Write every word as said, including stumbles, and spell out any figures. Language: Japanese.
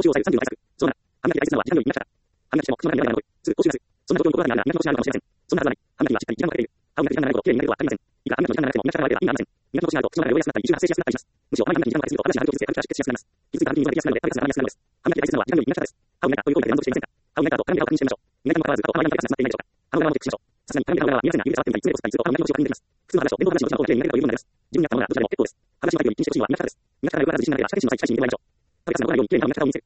中を抑えるさんじゅうの対策。そうなら、歯磨きで排出するのは時間より短くなった。歯磨きしても口の中にあるのが残る。通、公衆知らず。そんな状況に心がないが、磨きのしないのかもしれません。そんなはずはない。歯磨きはしっかり時間をかけている。歯を磨く時間がないほどきれいに磨けるとは限りません。いくら歯磨きの時間が長くても磨き方が悪ければ意味がありません。磨きのしないと口の中が汚れやすくなったり、異臭が発生しやすくなったりします。むしろ、歯磨きに時間をかけすぎると、歯ブラシに貼ると傷つけ、カビが出血しやすくなります。傷ついた歯茎に溝ができやすくなるので、カビが絡みやすくなるのです。歯磨きで排出するのは時間より磨き方です。歯を磨いたという行為だけで満足していませんか？歯を磨いた後、鏡で顔を確認してみましょう。磨いたにもかかわらず、顔は前髪が詰まっていないでしょうか？歯の裏側もチェックしましょう。さすがに鏡で顔側は見えませんが、指で触ってみたり、爪でこすったりすると歯の磨きの調子が確認できます。普通の歯ブラシと電動歯ブラシの時間をきれいに磨けるというものになります。自分に合ったものならどちらでも結構です。歯ブラシに巻くより気にしてほしいのは磨き方です。磨き方が汚れた自信がないから、歯ブラシに巻いて一緒に磨きましょう。カビがつの来ないようにきれいな歯を磨き方を見せる。